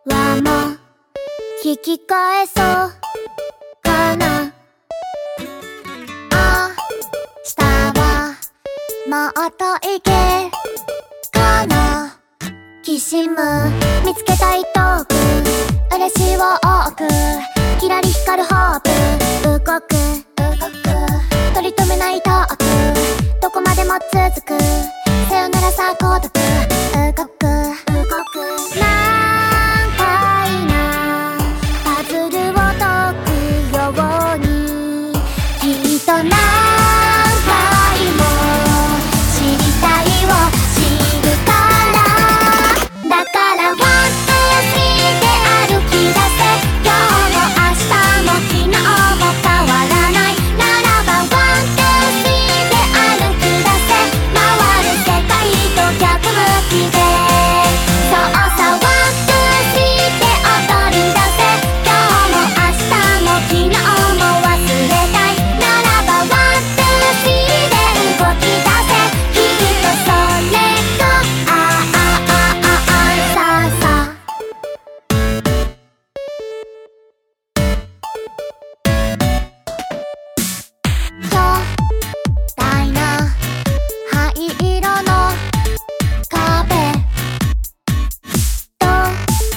はも引き返そうかな。明日はもっといけかな。きしむ見つけたいトーク、嬉しいを多く、キラリ光るホープ、動く取り留めないトーク、どこまでも続